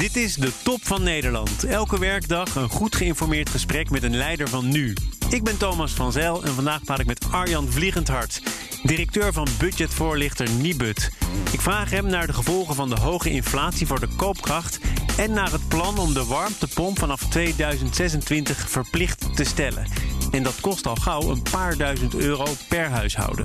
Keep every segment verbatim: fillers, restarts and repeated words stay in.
Dit is de Top van Nederland. Elke werkdag een goed geïnformeerd gesprek met een leider van nu. Ik ben Thomas van Zijl en vandaag praat ik met Arjan Vliegendhart, directeur van budgetvoorlichter Nibud. Ik vraag hem naar de gevolgen van de hoge inflatie voor de koopkracht en naar het plan om de warmtepomp vanaf tweeduizend zesentwintig verplicht te stellen. En dat kost al gauw een paar duizend euro per huishouden.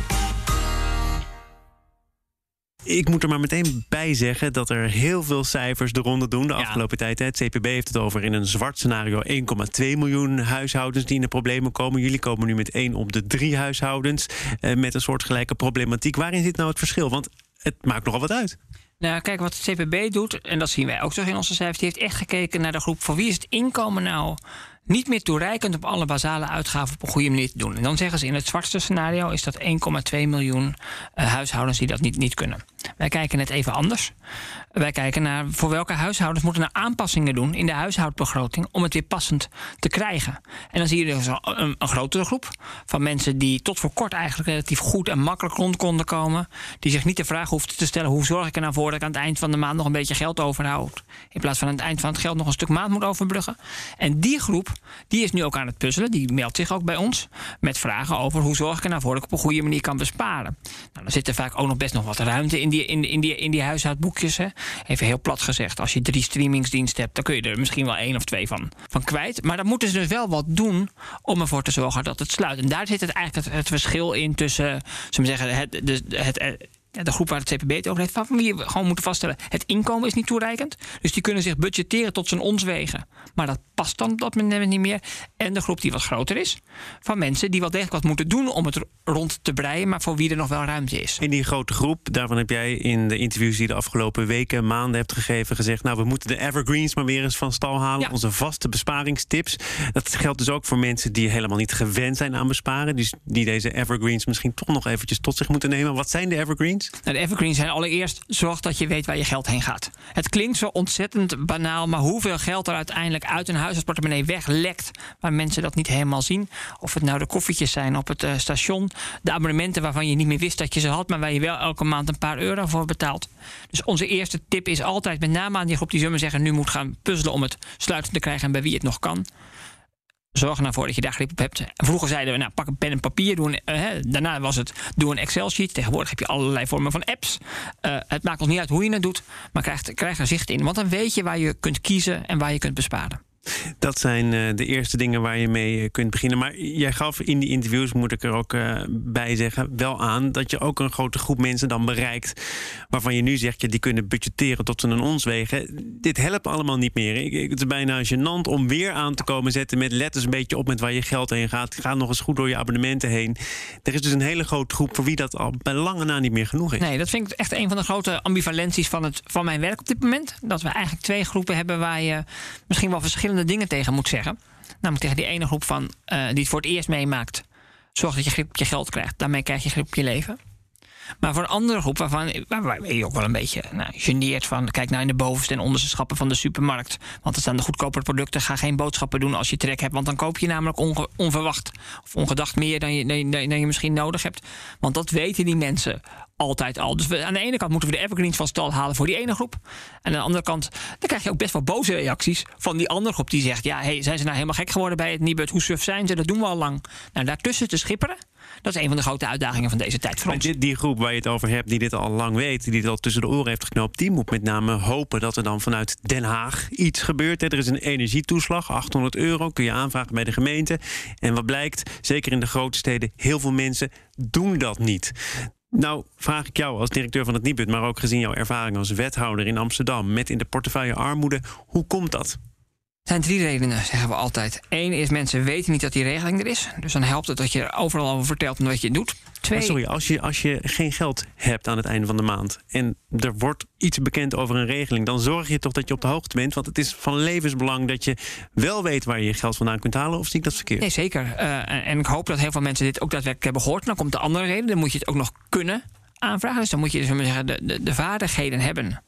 Ik moet er maar meteen bij zeggen dat er heel veel cijfers de ronde doen de ja. afgelopen tijd. Het C P B heeft het over in een zwart scenario één komma twee miljoen huishoudens die in de problemen komen. Jullie komen nu met één op de drie huishoudens eh, met een soortgelijke problematiek. Waarin zit nou het verschil? Want het maakt nogal wat uit. Nou, kijk, wat het C P B doet, en dat zien wij ook terug in onze cijfers, die heeft echt gekeken naar de groep voor wie is het inkomen nou niet meer toereikend om alle basale uitgaven op een goede manier te doen. En dan zeggen ze in het zwartste scenario is dat één komma twee miljoen uh, huishoudens die dat niet, niet kunnen. Wij kijken net even anders. Wij kijken naar voor welke huishoudens moeten nou aanpassingen doen in de huishoudbegroting om het weer passend te krijgen. En dan zie je dus een, een grotere groep van mensen die tot voor kort eigenlijk relatief goed en makkelijk rond konden komen. Die zich niet de vraag hoefden te stellen: hoe zorg ik er nou voor dat ik aan het eind van de maand nog een beetje geld overhoud, in plaats van aan het eind van het geld nog een stuk maand moet overbruggen. En die groep die is nu ook aan het puzzelen. Die meldt zich ook bij ons met vragen over hoe zorg ik er nou voor dat ik op een goede manier kan besparen. Nou, dan zit er vaak ook nog best nog wat ruimte in die, in, in die, in die huishoudboekjes. Hè. Even heel plat gezegd, als je drie streamingsdiensten hebt, dan kun je er misschien wel één of twee van, van kwijt. Maar dan moeten ze dus wel wat doen om ervoor te zorgen dat het sluit. En daar zit het eigenlijk het, het verschil in tussen, zullen we zeggen, het, de, het, het de groep waar het C P B het over heeft, van wie we gewoon moeten vaststellen: het inkomen is niet toereikend. Dus die kunnen zich budgetteren tot zijn ons wegen. Maar dat past dan op dat moment niet meer. En de groep die wat groter is, van mensen die wel degelijk wat moeten doen om het rond te breien, maar voor wie er nog wel ruimte is. In die grote groep, daarvan heb jij in de interviews die je de afgelopen weken, maanden hebt gegeven, gezegd: nou, we moeten de evergreens maar weer eens van stal halen. Ja. Onze vaste besparingstips. Dat geldt dus ook voor mensen die helemaal niet gewend zijn aan besparen. Dus die deze evergreens misschien toch nog eventjes tot zich moeten nemen. Wat zijn de evergreens? Nou, de evergreens zijn allereerst: zorg dat je weet waar je geld heen gaat. Het klinkt zo ontzettend banaal, maar hoeveel geld er uiteindelijk uit een huishoudportemonnee weglekt, waar mensen dat niet helemaal zien. Of het nou de koffietjes zijn op het uh, station, de abonnementen waarvan je niet meer wist dat je ze had, maar waar je wel elke maand een paar euro voor betaalt. Dus onze eerste tip is altijd, met name aan die groep die zullen we zeggen nu moet gaan puzzelen om het sluitend te krijgen en bij wie het nog kan: zorg er nou voor dat je daar grip op hebt. Vroeger zeiden we, nou, pak een pen en papier. Doe een, uh, daarna was het, doe een Excel-sheet. Tegenwoordig heb je allerlei vormen van apps. Uh, het maakt ons niet uit hoe je het doet, maar krijg, krijg er zicht in. Want dan weet je waar je kunt kiezen en waar je kunt besparen. Dat zijn uh, de eerste dingen waar je mee uh, kunt beginnen. Maar jij gaf in die interviews, moet ik er ook uh, bij zeggen, wel aan dat je ook een grote groep mensen dan bereikt waarvan je nu zegt, ja, die kunnen budgetteren tot ze een ons wegen. Dit helpt allemaal niet meer. Ik, ik, het is bijna gênant om weer aan te komen zetten met let eens een beetje op met waar je geld heen gaat. Ga nog eens goed door je abonnementen heen. Er is dus een hele grote groep voor wie dat al bij lange na niet meer genoeg is. Nee, dat vind ik echt een van de grote ambivalenties van, het, van mijn werk op dit moment. Dat we eigenlijk twee groepen hebben waar je misschien wel verschillende dingen tegen moet zeggen. Namelijk tegen die ene groep van uh, die het voor het eerst meemaakt: zorg dat je grip op je geld krijgt. Daarmee krijg je grip op je leven. Maar voor een andere groep waarvan waar je ook wel een beetje nou, geneert van: kijk nou in de bovenste en onderste schappen van de supermarkt, want er staan de goedkopere producten. Ga geen boodschappen doen als je trek hebt, want dan koop je namelijk onge, onverwacht of ongedacht meer dan je, dan, dan, dan je misschien nodig hebt. Want dat weten die mensen altijd al. Dus we, aan de ene kant moeten we de evergreens van stal halen voor die ene groep. En aan de andere kant, dan krijg je ook best wel boze reacties van die andere groep die zegt: ja, hey, zijn ze nou helemaal gek geworden bij het Nibud? Hoe suf zijn ze? Dat doen we al lang. Nou, daartussen te schipperen, dat is een van de grote uitdagingen van deze tijd voor ons. Die, die groep waar je het over hebt, die dit al lang weet, die dit al tussen de oren heeft geknoopt, die moet met name hopen dat er dan vanuit Den Haag iets gebeurt. Er is een energietoeslag, achthonderd euro, kun je aanvragen bij de gemeente. En wat blijkt, zeker in de grote steden, heel veel mensen doen dat niet. Nou, vraag ik jou als directeur van het Nibud, maar ook gezien jouw ervaring als wethouder in Amsterdam met in de portefeuille armoede, hoe komt dat? Er zijn drie redenen, zeggen we altijd. Eén is, mensen weten niet dat die regeling er is. Dus dan helpt het dat je er overal over vertelt omdat je het doet. Twee... Sorry, als je, als je geen geld hebt aan het einde van de maand en er wordt iets bekend over een regeling, dan zorg je toch dat je op de hoogte bent. Want het is van levensbelang dat je wel weet waar je je geld vandaan kunt halen. Of zie ik dat verkeerd? Nee, zeker. Uh, en, en ik hoop dat heel veel mensen dit ook daadwerkelijk hebben gehoord. Dan komt de andere reden, dan moet je het ook nog kunnen aanvragen. Dus dan moet je dus, zeggen, de, de, de vaardigheden hebben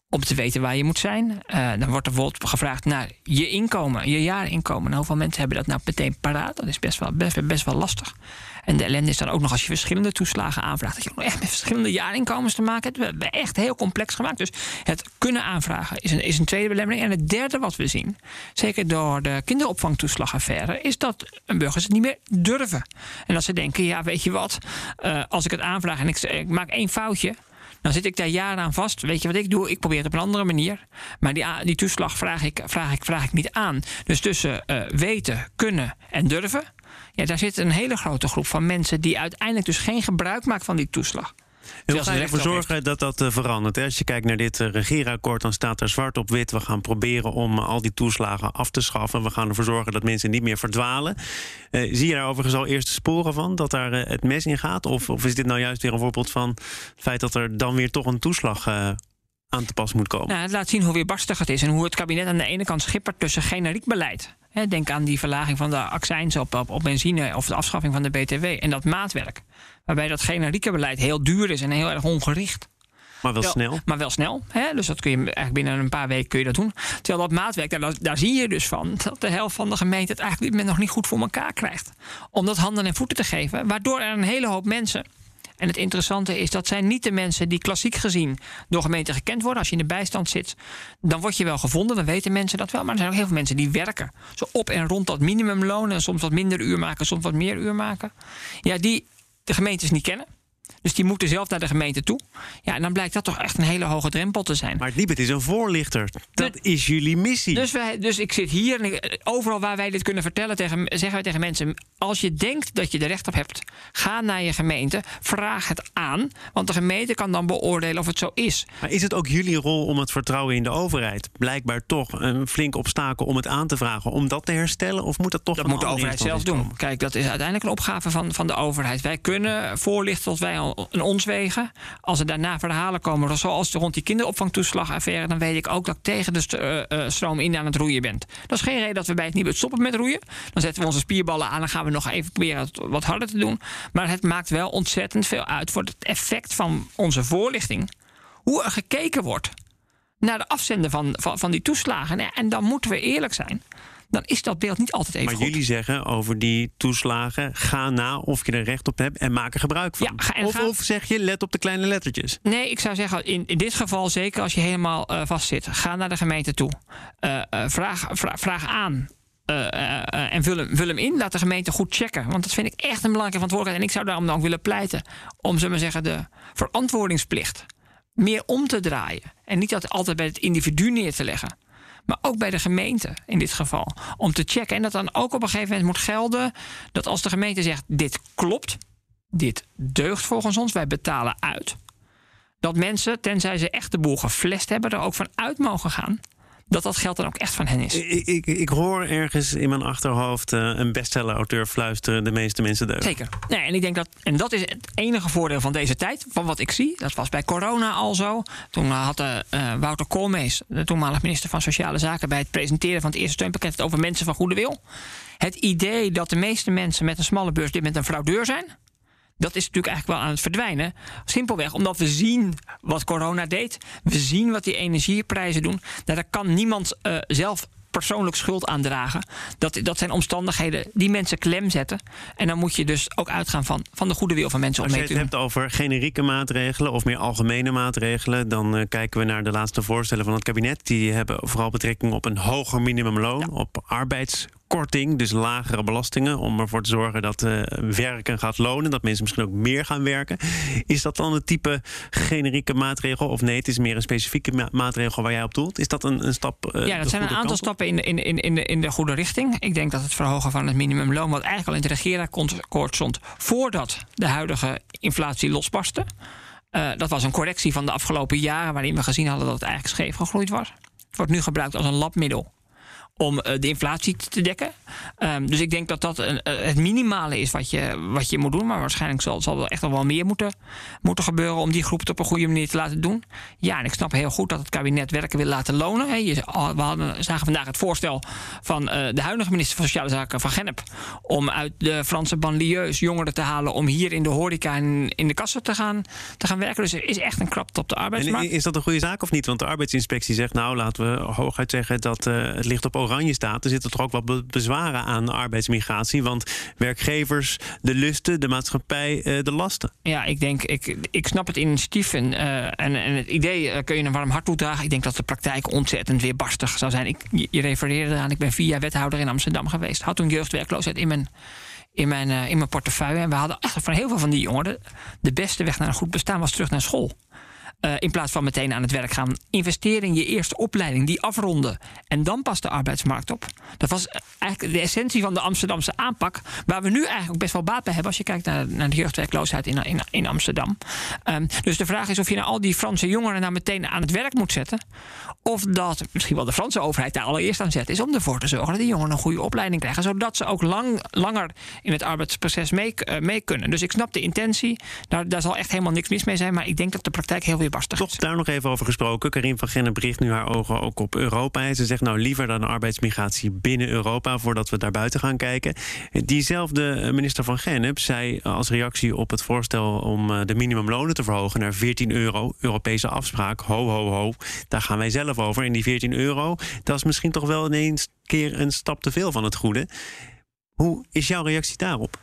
om te weten waar je moet zijn. Uh, dan wordt er bijvoorbeeld gevraagd naar je inkomen, je jaarinkomen. Nou, hoeveel mensen hebben dat nou meteen paraat? Dat is best wel, best, best wel lastig. En de ellende is dan ook nog als je verschillende toeslagen aanvraagt, dat je ook echt met verschillende jaarinkomens te maken hebt. We hebben echt heel complex gemaakt. Dus het kunnen aanvragen is een, is een tweede belemmering. En het derde wat we zien, zeker door de kinderopvangtoeslagaffaire, is dat burgers het niet meer durven. En dat ze denken, ja, weet je wat, uh, als ik het aanvraag en ik, ik maak één foutje, dan zit ik daar jaren aan vast. Weet je wat ik doe? Ik probeer het op een andere manier. Maar die, die toeslag vraag ik, vraag, ik, vraag ik niet aan. Dus tussen uh, weten, kunnen en durven, ja, daar zit een hele grote groep van mensen die uiteindelijk dus geen gebruik maakt van die toeslag. En we gaan ervoor zorgen dat dat uh, verandert. Hè? Als je kijkt naar dit uh, regeerakkoord, dan staat er zwart op wit. We gaan proberen om uh, al die toeslagen af te schaffen. We gaan ervoor zorgen dat mensen niet meer verdwalen. Uh, zie je daar overigens al eerste sporen van, dat daar uh, het mes in gaat? Of, of is dit nou juist weer een voorbeeld van het feit dat er dan weer toch een toeslag uh, aan te pas moet komen? Nou, het laat zien hoe weerbarstig het is en hoe het kabinet aan de ene kant schippert tussen generiek beleid. He, denk aan die verlaging van de accijns op, op, op benzine of de afschaffing van de B T W en dat maatwerk. Waarbij dat generieke beleid heel duur is en heel erg ongericht. Maar wel, wel snel. Maar wel snel. Hè? Dus dat kun je eigenlijk binnen een paar weken kun je dat doen. Terwijl dat maatwerk, daar, daar zie je dus van dat de helft van de gemeente het eigenlijk men nog niet goed voor elkaar krijgt. Om dat handen en voeten te geven. Waardoor er een hele hoop mensen. En het interessante is, dat zijn niet de mensen die klassiek gezien door gemeenten gekend worden. Als je in de bijstand zit, dan word je wel gevonden, dan weten mensen dat wel. Maar er zijn ook heel veel mensen die werken. Zo op en rond dat minimumloon en soms wat minder uur maken, soms wat meer uur maken. Ja, die de gemeentes niet kennen. Dus die moeten zelf naar de gemeente toe. Ja, en dan blijkt dat toch echt een hele hoge drempel te zijn. Maar Liebert is een voorlichter. Dat de, is jullie missie. Dus, wij, dus ik zit hier en ik, overal waar wij dit kunnen vertellen, tegen, zeggen wij tegen mensen, als je denkt dat je er recht op hebt, ga naar je gemeente, vraag het aan. Want de gemeente kan dan beoordelen of het zo is. Maar is het ook jullie rol om het vertrouwen in de overheid? Blijkbaar toch een flink obstakel om het aan te vragen, om dat te herstellen? Of moet dat toch dat moet de overheid zelf doen? Komen? Kijk, dat is uiteindelijk een opgave van, van de overheid. Wij kunnen voorlichten tot wij al een ons wegen. Als er daarna verhalen komen, zoals rond die kinderopvangtoeslagaffaire, dan weet ik ook dat ik tegen de uh, uh, stroom in aan het roeien bent. Dat is geen reden dat we bij het Nibud stoppen met roeien. Dan zetten we onze spierballen aan en gaan we nog even proberen het wat harder te doen. Maar het maakt wel ontzettend veel uit voor het effect van onze voorlichting. Hoe er gekeken wordt naar de afzender van, van, van die toeslagen. En dan moeten we eerlijk zijn. Dan is dat beeld niet altijd even maar goed. Maar jullie zeggen over die toeslagen, ga na of je er recht op hebt en maak er gebruik van. Ja, ga, of, ga... of zeg je, let op de kleine lettertjes? Nee, ik zou zeggen, in, in dit geval zeker als je helemaal uh, vastzit. Ga naar de gemeente toe. Uh, uh, vraag, vraag, vraag aan. Uh, uh, uh, en vul hem, vul hem in. Laat de gemeente goed checken. Want dat vind ik echt een belangrijke verantwoordelijkheid. En ik zou daarom dan ook willen pleiten om, zullen we zeggen, de verantwoordingsplicht meer om te draaien. En niet dat altijd bij het individu neer te leggen. Maar ook bij de gemeente in dit geval. Om te checken. En dat dan ook op een gegeven moment moet gelden dat als de gemeente zegt, dit klopt, dit deugt volgens ons, wij betalen uit. Dat mensen, tenzij ze echt de boel geflest hebben, er ook van uit mogen gaan. Dat dat geld dan ook echt van hen is. Ik, ik, ik hoor ergens in mijn achterhoofd uh, een bestseller-auteur fluisteren, de meeste mensen deugen. Zeker. Nee, en ik denk dat, en dat is het enige voordeel van deze tijd, van wat ik zie. Dat was bij corona al zo. Toen had uh, Wouter Koolmees, de toenmalig minister van Sociale Zaken, bij het presenteren van het eerste steunpakket het over mensen van goede wil. Het idee dat de meeste mensen met een smalle beurs dit met een fraudeur zijn, dat is natuurlijk eigenlijk wel aan het verdwijnen. Simpelweg omdat we zien wat corona deed. We zien wat die energieprijzen doen. Nou, daar kan niemand uh, zelf persoonlijk schuld aan dragen. Dat, dat zijn omstandigheden die mensen klem zetten. En dan moet je dus ook uitgaan van, van de goede wil van mensen. Als je het hebt over generieke maatregelen of meer algemene maatregelen, dan uh, kijken we naar de laatste voorstellen van het kabinet. Die hebben vooral betrekking op een hoger minimumloon, ja. op arbeidskorting, dus lagere belastingen, om ervoor te zorgen dat uh, werken gaat lonen, dat mensen misschien ook meer gaan werken. Is dat dan het type generieke maatregel? Of nee, het is meer een specifieke ma- maatregel waar jij op doelt? Is dat een, een stap? Uh, ja, dat zijn een aantal stappen in de, in, in, in, de, in de goede richting. Ik denk dat het verhogen van het minimumloon, wat eigenlijk al in het regeerakkoord stond voordat de huidige inflatie losbarstte. Uh, dat was een correctie van de afgelopen jaren, waarin we gezien hadden dat het eigenlijk scheef gegroeid was. Het wordt nu gebruikt als een labmiddel om uh, de inflatie te dekken. Um, dus ik denk dat dat een, uh, het minimale is wat je, wat je moet doen. Maar waarschijnlijk zal, zal er echt nog wel meer moeten, moeten gebeuren om die groep het op een goede manier te laten doen. Ja, en ik snap heel goed dat het kabinet werken wil laten lonen. He, je, we hadden, zagen vandaag het voorstel van uh, de huidige minister van Sociale Zaken, Van Gennep, om uit de Franse banlieues jongeren te halen om hier in de horeca en in de kassen te gaan, te gaan werken. Dus er is echt een krapte op de arbeidsmarkt. En is dat een goede zaak of niet? Want de arbeidsinspectie zegt, nou, laten we hooguit zeggen dat uh, het licht op oranje staat. Er zitten toch ook wel be- bezwaren aan arbeidsmigratie. Want werkgevers, de lusten, de maatschappij, uh, de lasten. Ja, ik denk, ik, ik snap het initiatief en, uh, en, en het idee uh, kun je een warm hart toedragen. Ik denk dat de praktijk ontzettend weerbarstig zou zijn. Ik, je, je refereerde eraan, ik ben vier jaar wethouder in Amsterdam geweest. Had toen jeugdwerkloosheid in mijn, in mijn, uh, in mijn portefeuille. En we hadden echt van heel veel van die jongeren, de beste weg naar een goed bestaan was terug naar school. Uh, in plaats van meteen aan het werk gaan. Investeren in je eerste opleiding, die afronden. En dan pas de arbeidsmarkt op. Dat was eigenlijk de essentie van de Amsterdamse aanpak. Waar we nu eigenlijk ook best wel baat bij hebben. Als je kijkt naar, naar de jeugdwerkloosheid in, in, in Amsterdam. Um, dus de vraag is of je nou al die Franse jongeren nou meteen aan het werk moet zetten. Of dat misschien wel de Franse overheid daar allereerst aan zet is. Om ervoor te zorgen dat die jongeren een goede opleiding krijgen. Zodat ze ook lang, langer in het arbeidsproces mee, uh, mee kunnen. Dus ik snap de intentie. Daar, daar zal echt helemaal niks mis mee zijn. Maar ik denk dat de praktijk heel weer Toch daar nog even over gesproken. Karim van Gennep richt nu haar ogen ook op Europa. Ze zegt nou liever dan arbeidsmigratie binnen Europa voordat we daar buiten gaan kijken. Diezelfde minister van Gennep zei als reactie op het voorstel om de minimumlonen te verhogen naar veertien euro. Europese afspraak. Ho, ho, ho. Daar gaan wij zelf over. En die veertien euro, dat is misschien toch wel ineens keer een stap te veel van het goede. Hoe is jouw reactie daarop?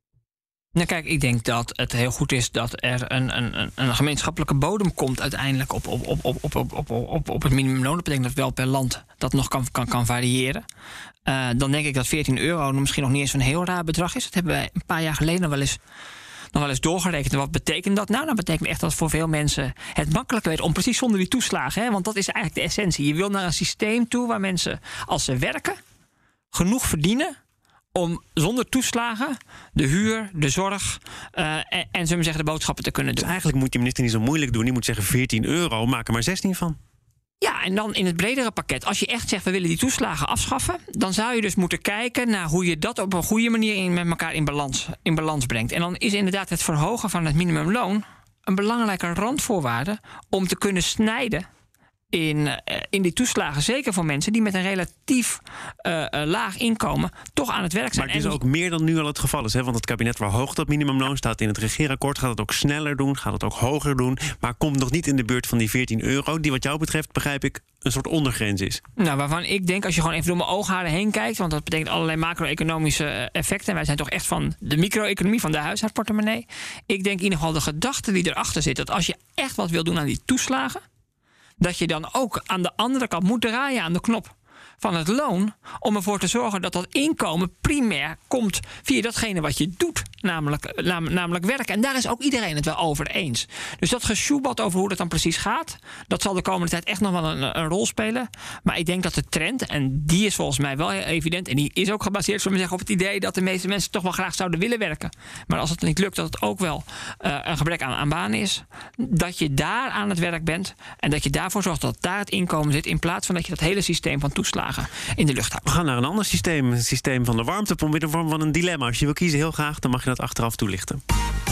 Nou kijk, ik denk dat het heel goed is dat er een, een, een gemeenschappelijke bodem komt uiteindelijk op, op, op, op, op, op, op, op het minimumloon. Dat betekent dat wel per land dat nog kan, kan, kan variëren. Uh, dan denk ik dat veertien euro misschien nog niet eens een heel raar bedrag is. Dat hebben wij een paar jaar geleden nog wel eens, nog wel eens doorgerekend. En wat betekent dat? Nou, dat betekent echt dat voor veel mensen het makkelijker werd om precies zonder die toeslagen. Hè, want dat is eigenlijk de essentie. Je wil naar een systeem toe waar mensen, als ze werken, genoeg verdienen om zonder toeslagen de huur, de zorg uh, en, en zullen we zeggen de boodschappen te kunnen doen. Dus eigenlijk moet die minister niet zo moeilijk doen. Die moet zeggen veertien euro, maak er maar zestien van. Ja, en dan in het bredere pakket. Als je echt zegt, we willen die toeslagen afschaffen, dan zou je dus moeten kijken naar hoe je dat op een goede manier in, met elkaar in balans, in balans brengt. En dan is inderdaad het verhogen van het minimumloon een belangrijke randvoorwaarde om te kunnen snijden in, uh, in die toeslagen. Zeker voor mensen die met een relatief uh, uh, laag inkomen toch aan het werk zijn. Maar het is ook meer dan nu al het geval is. Hè? Want het kabinet verhoogt dat minimumloon, staat in het regeerakkoord, gaat het ook sneller doen, gaat het ook hoger doen, maar komt nog niet in de buurt van die veertien euro, die wat jou betreft, begrijp ik, een soort ondergrens is. Nou, waarvan ik denk, als je gewoon even door mijn oogharen heen kijkt, want dat betekent allerlei macro-economische effecten. En wij zijn toch echt van de micro-economie, van de huishoudportemonnee. Ik denk in ieder geval de gedachte die erachter zit, dat als je echt wat wil doen aan die toeslagen, dat je dan ook aan de andere kant moet draaien aan de knop van het loon, om ervoor te zorgen dat dat inkomen primair komt via datgene wat je doet, namelijk, nam, namelijk werken. En daar is ook iedereen het wel over eens. Dus dat gesjoebad over hoe dat dan precies gaat, dat zal de komende tijd echt nog wel een, een rol spelen. Maar ik denk dat de trend, en die is volgens mij wel evident, en die is ook gebaseerd, zullen we zeggen, op het idee dat de meeste mensen toch wel graag zouden willen werken. Maar als het niet lukt, dat het ook wel uh, een gebrek aan, aan banen is. Dat je daar aan het werk bent en dat je daarvoor zorgt dat daar het inkomen zit, in plaats van dat je dat hele systeem van toeslagen in de lucht houdt. We gaan naar een ander systeem, het systeem van de warmtepomp, in de vorm van een dilemma. Als je wil kiezen heel graag, dan mag je dat achteraf toelichten.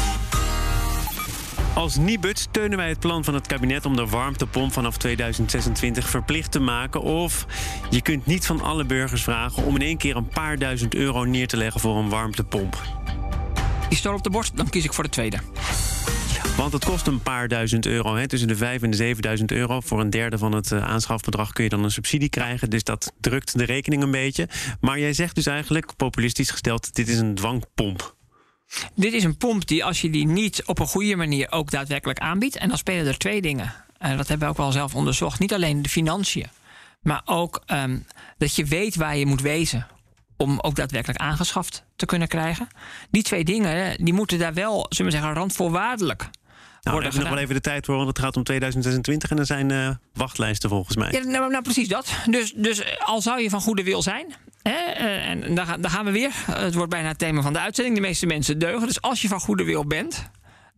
Als Nibud steunen wij het plan van het kabinet om de warmtepomp vanaf tweeduizend zesentwintig verplicht te maken. Of je kunt niet van alle burgers vragen om in één keer een paar duizend euro neer te leggen voor een warmtepomp. Pistool op de borst, dan kies ik voor de tweede. Want het kost een paar duizend euro. Hè? Tussen de vijf en de zevenduizend euro. Voor een derde van het uh, aanschafbedrag kun je dan een subsidie krijgen. Dus dat drukt de rekening een beetje. Maar jij zegt dus eigenlijk, populistisch gesteld, dit is een dwangpomp. Dit is een pomp die, als je die niet op een goede manier ook daadwerkelijk aanbiedt, en dan spelen er twee dingen. Uh, dat hebben we ook wel zelf onderzocht. Niet alleen de financiën, maar ook um, dat je weet waar je moet wezen om ook daadwerkelijk aangeschaft te kunnen krijgen. Die twee dingen, die moeten daar wel, zullen we zeggen, randvoorwaardelijk Nou, we worden hebben nog wel even de tijd voor, want het gaat om tweeduizend zesentwintig en er zijn uh, wachtlijsten volgens mij. Ja, nou, nou precies dat. Dus, dus al zou je van goede wil zijn, hè, en daar, daar gaan we weer. Het wordt bijna het thema van de uitzending. De meeste mensen deugen. Dus als je van goede wil bent,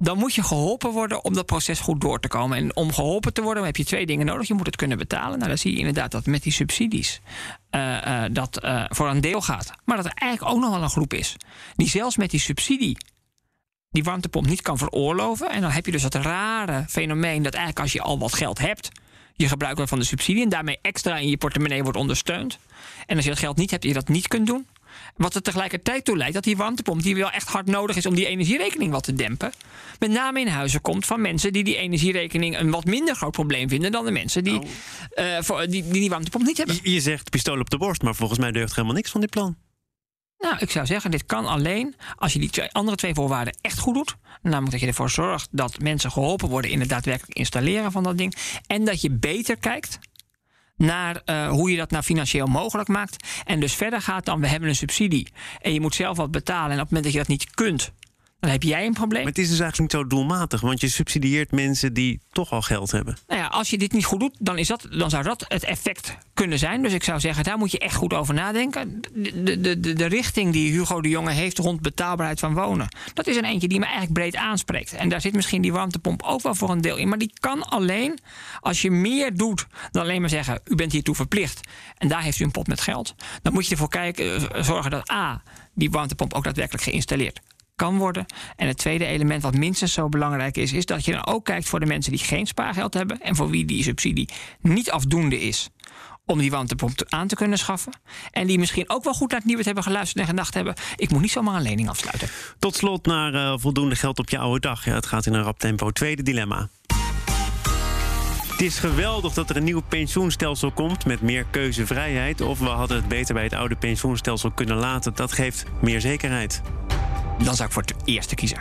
dan moet je geholpen worden om dat proces goed door te komen. En om geholpen te worden heb je twee dingen nodig. Je moet het kunnen betalen. Nou, dan zie je inderdaad dat met die subsidies uh, uh, dat uh, voor een deel gaat. Maar dat er eigenlijk ook nog wel een groep is die zelfs met die subsidie die warmtepomp niet kan veroorloven. En dan heb je dus dat rare fenomeen dat eigenlijk als je al wat geld hebt, je gebruik wordt van de subsidie en daarmee extra in je portemonnee wordt ondersteund. En als je dat geld niet hebt, je dat niet kunt doen. Wat er tegelijkertijd toe leidt dat die warmtepomp, die wel echt hard nodig is om die energierekening wat te dempen, met name in huizen komt van mensen die die energierekening een wat minder groot probleem vinden dan de mensen die, oh. uh, voor, die, die die warmtepomp niet hebben. Je, je zegt pistool op de borst, maar volgens mij deugt helemaal niks van dit plan. Nou, ik zou zeggen, dit kan alleen als je die twee, andere twee voorwaarden echt goed doet. Namelijk dat je ervoor zorgt dat mensen geholpen worden in het daadwerkelijk installeren van dat ding. En dat je beter kijkt naar uh, hoe je dat nou financieel mogelijk maakt. En dus verder gaat dan, we hebben een subsidie en je moet zelf wat betalen. En op het moment dat je dat niet kunt, dan heb jij een probleem. Maar het is dus eigenlijk niet zo doelmatig, want je subsidieert mensen die toch al geld hebben. Nou ja, als je dit niet goed doet, dan, is dat, dan zou dat het effect kunnen zijn. Dus ik zou zeggen, daar moet je echt goed over nadenken. De, de, de, de richting die Hugo de Jonge heeft rond betaalbaarheid van wonen, dat is een eentje die me eigenlijk breed aanspreekt. En daar zit misschien die warmtepomp ook wel voor een deel in. Maar die kan alleen als je meer doet dan alleen maar zeggen, u bent hiertoe verplicht. En daar heeft u een pot met geld. Dan moet je ervoor kijken, zorgen dat A, die warmtepomp ook daadwerkelijk geïnstalleerd kan worden. En het tweede element wat minstens zo belangrijk is, is dat je dan ook kijkt voor de mensen die geen spaargeld hebben en voor wie die subsidie niet afdoende is om die warmtepomp aan te kunnen schaffen. En die misschien ook wel goed naar het Nibud hebben geluisterd en gedacht hebben, ik moet niet zomaar een lening afsluiten. Tot slot naar uh, voldoende geld op je oude dag. Ja, het gaat in een rap tempo. Tweede dilemma. Het is geweldig dat er een nieuw pensioenstelsel komt met meer keuzevrijheid. Of we hadden het beter bij het oude pensioenstelsel kunnen laten. Dat geeft meer zekerheid. Dan zou ik voor het eerste kiezen.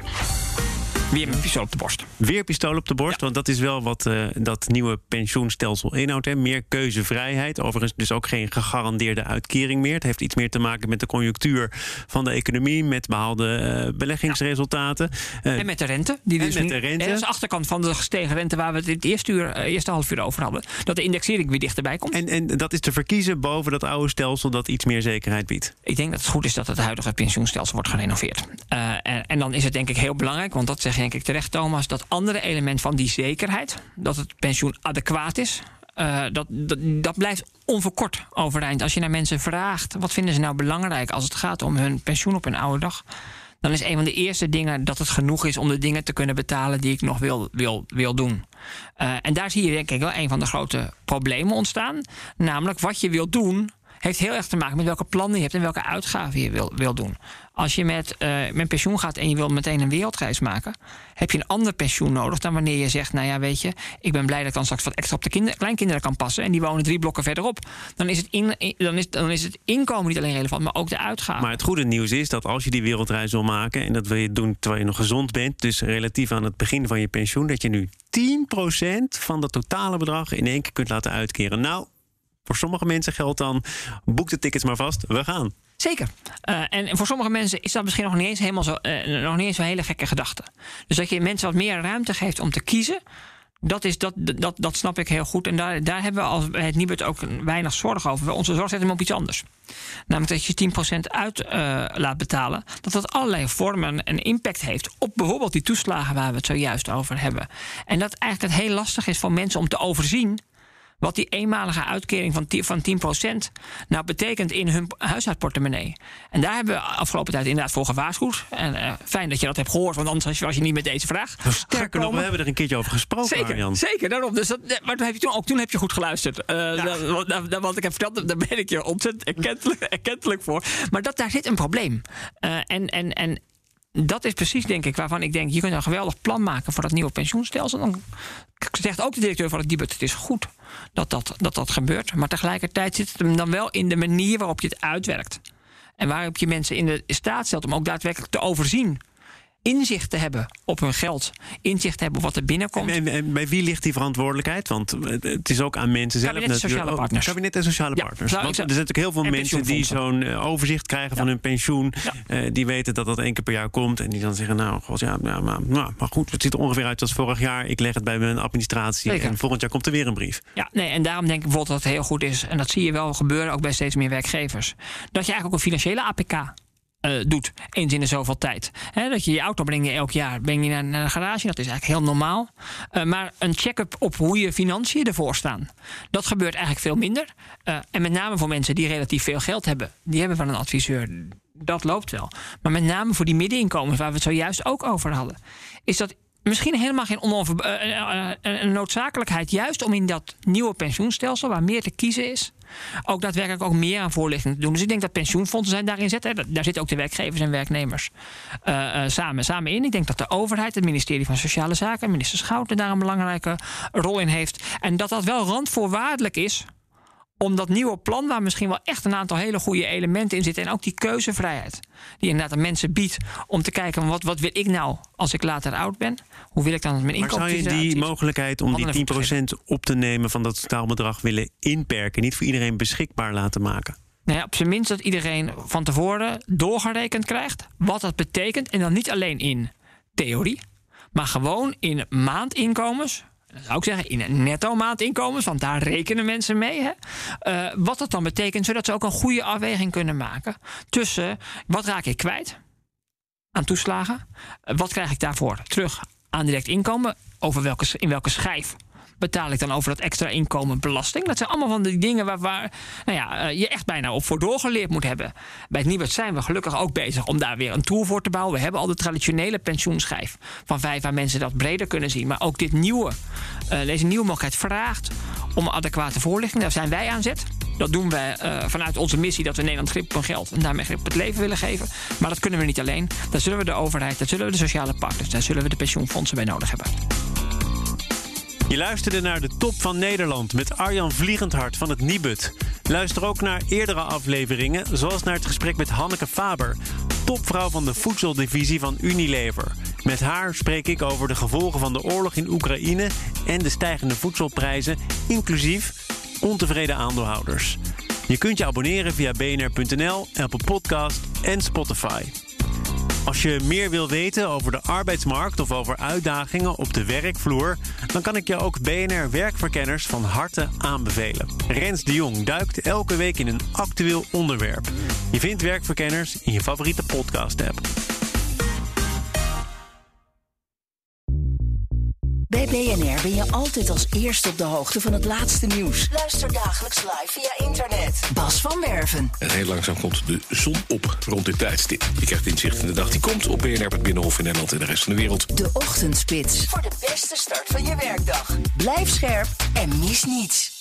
Weer een pistool op de borst. Weer pistool op de borst, Ja. want dat is wel wat uh, dat nieuwe pensioenstelsel inhoudt. Hè. Meer keuzevrijheid, overigens dus ook geen gegarandeerde uitkering meer. Het heeft iets meer te maken met de conjunctuur van de economie, met behaalde uh, beleggingsresultaten. Uh, en met de rente. Die en dus met niet, de rente. Dat is de achterkant van de gestegen rente waar we het in het eerste, uur, uh, eerste half uur over hadden. Dat de indexering weer dichterbij komt. En, en dat is te verkiezen boven dat oude stelsel dat iets meer zekerheid biedt. Ik denk dat het goed is dat het huidige pensioenstelsel wordt gerenoveerd. Uh, en, en dan is het denk ik heel belangrijk, want dat zeg je denk ik terecht, Thomas, dat andere element van die zekerheid, dat het pensioen adequaat is, uh, dat, dat, dat blijft onverkort overeind. Als je naar mensen vraagt, wat vinden ze nou belangrijk als het gaat om hun pensioen op hun oude dag, dan is een van de eerste dingen dat het genoeg is om de dingen te kunnen betalen die ik nog wil, wil, wil doen. Uh, en daar zie je denk ik wel een van de grote problemen ontstaan. Namelijk wat je wilt doen heeft heel erg te maken met welke plannen je hebt en welke uitgaven je wil, wil doen. Als je met, uh, met pensioen gaat en je wil meteen een wereldreis maken, heb je een ander pensioen nodig dan wanneer je zegt, nou ja, weet je, ik ben blij dat ik dan straks wat extra op de kinder, kleinkinderen kan passen en die wonen drie blokken verderop. Dan is, het in, in, dan, is, dan is het inkomen niet alleen relevant, maar ook de uitgaven. Maar het goede nieuws is dat als je die wereldreis wil maken, en dat wil je doen terwijl je nog gezond bent, dus relatief aan het begin van je pensioen, dat je nu tien procent van dat totale bedrag in één keer kunt laten uitkeren. Nou, voor sommige mensen geldt dan, boek de tickets maar vast, we gaan. Zeker. Uh, en voor sommige mensen is dat misschien nog niet eens helemaal zo, uh, nog niet eens zo'n hele gekke gedachte. Dus dat je mensen wat meer ruimte geeft om te kiezen, dat, is, dat, dat, dat snap ik heel goed. En daar, daar hebben we als bij het Nibud ook weinig zorg over. Onze zorg zet hem op iets anders. Namelijk dat je tien procent uit uh, laat betalen, dat dat allerlei vormen en impact heeft op bijvoorbeeld die toeslagen waar we het zojuist over hebben. En dat eigenlijk het heel lastig is voor mensen om te overzien wat die eenmalige uitkering van tien procent nou betekent in hun huishoudportemonnee. En daar hebben we afgelopen tijd inderdaad voor gewaarschuwd. En uh, fijn dat je dat hebt gehoord, want anders was je niet met deze vraag. Nou, sterker nog, we hebben er een keertje over gesproken, zeker, Arjan. Zeker, daarom. Dus dat, maar toen heb je toen, ook toen heb je goed geluisterd. Uh, ja. dat, dat, dat, wat ik heb verteld, daar ben ik je ontzettend erkentelijk, erkentelijk voor. Maar dat, daar zit een probleem. Uh, en, en, en dat is precies, denk ik, waarvan ik denk, je kunt een geweldig plan maken voor dat nieuwe pensioenstelsel. Dan zegt ook de directeur van het Nibud, het is goed dat dat, dat dat gebeurt. Maar tegelijkertijd zit het hem dan wel in de manier waarop je het uitwerkt. En waarop je mensen in de staat stelt om ook daadwerkelijk te overzien, inzicht te hebben op hun geld, inzicht te hebben op wat er binnenkomt. En, en, en bij wie ligt die verantwoordelijkheid? Want het is ook aan mensen zelf kabinet natuurlijk. Sociale partners. Kabinet en sociale ja, partners. Nou, Want er zijn natuurlijk heel veel mensen die zo'n uh, overzicht krijgen ja. van hun pensioen. Ja. Uh, die weten dat dat één keer per jaar komt. En die dan zeggen, nou, god, ja, ja maar, nou, maar goed, het ziet er ongeveer uit als vorig jaar. Ik leg het bij mijn administratie. Zeker. En volgend jaar komt er weer een brief. Ja, nee, en daarom denk ik bijvoorbeeld dat het heel goed is. En dat zie je wel gebeuren, ook bij steeds meer werkgevers. Dat je eigenlijk ook een financiële A P K Uh, doet, eens in de zoveel tijd. He, dat je je auto breng je elk jaar breng je naar, naar de garage, dat is eigenlijk heel normaal. Uh, maar een check-up op hoe je financiën ervoor staan, dat gebeurt eigenlijk veel minder. Uh, en met name voor mensen die relatief veel geld hebben, die hebben van een adviseur, dat loopt wel. Maar met name voor die middeninkomens, waar we het zojuist ook over hadden, is dat misschien helemaal geen onover, uh, uh, uh, een noodzakelijkheid, juist om in dat nieuwe pensioenstelsel, waar meer te kiezen is, ook daadwerkelijk ook meer aan voorlichting te doen. Dus ik denk dat pensioenfondsen zijn daarin zetten. Hè. Daar zitten ook de werkgevers en werknemers uh, uh, samen, samen in. Ik denk dat de overheid, het ministerie van Sociale Zaken, minister Schouten daar een belangrijke rol in heeft. En dat dat wel randvoorwaardelijk is om dat nieuwe plan, waar misschien wel echt een aantal hele goede elementen in zitten, en ook die keuzevrijheid die inderdaad aan mensen biedt om te kijken, wat, wat wil ik nou als ik later oud ben? Hoe wil ik dan dat mijn inkomen? Maar zou je die mogelijkheid om die tien procent op te nemen van dat totaalbedrag willen inperken, niet voor iedereen beschikbaar laten maken? Nou ja, op zijn minst dat iedereen van tevoren doorgerekend krijgt wat dat betekent. En dan niet alleen in theorie, maar gewoon in maandinkomens. Dan zou ik zeggen in netto maandinkomens, want daar rekenen mensen mee. Hè? Uh, wat dat dan betekent, zodat ze ook een goede afweging kunnen maken tussen wat raak ik kwijt aan toeslagen, uh, wat krijg ik daarvoor terug aan direct inkomen, over welke, in welke schijf betaal ik dan over dat extra inkomen belasting. Dat zijn allemaal van die dingen waar, waar nou ja, uh, je echt bijna op voor doorgeleerd moet hebben. Bij het Nibud zijn we gelukkig ook bezig om daar weer een tool voor te bouwen. We hebben al de traditionele pensioenschijf van vijf waar mensen dat breder kunnen zien. Maar ook dit nieuwe, uh, deze nieuwe mogelijkheid vraagt om adequate voorlichting. Daar zijn wij aan zet. Dat doen we uh, vanuit onze missie dat we Nederland grip op hun geld en daarmee grip op het leven willen geven. Maar dat kunnen we niet alleen. Daar zullen we de overheid, daar zullen we de sociale partners, daar zullen we de pensioenfondsen bij nodig hebben. Je luisterde naar de Top van Nederland met Arjan Vliegendhart van het Nibud. Luister ook naar eerdere afleveringen, zoals naar het gesprek met Hanneke Faber, topvrouw van de voedseldivisie van Unilever. Met haar spreek ik over de gevolgen van de oorlog in Oekraïne en de stijgende voedselprijzen, inclusief ontevreden aandeelhouders. Je kunt je abonneren via b n r punt n l, Apple Podcast en Spotify. Als je meer wil weten over de arbeidsmarkt of over uitdagingen op de werkvloer, dan kan ik je ook B N R Werkverkenners van harte aanbevelen. Rens de Jong duikt elke week in een actueel onderwerp. Je vindt Werkverkenners in je favoriete podcast-app. Bij B N R ben je altijd als eerste op de hoogte van het laatste nieuws. Luister dagelijks live via internet. Bas van Werven. En heel langzaam komt de zon op rond dit tijdstip. Je krijgt inzicht in de dag die komt op B N R, het Binnenhof in Nederland en de rest van de wereld. De Ochtendspits. Voor de beste start van je werkdag. Blijf scherp en mis niets.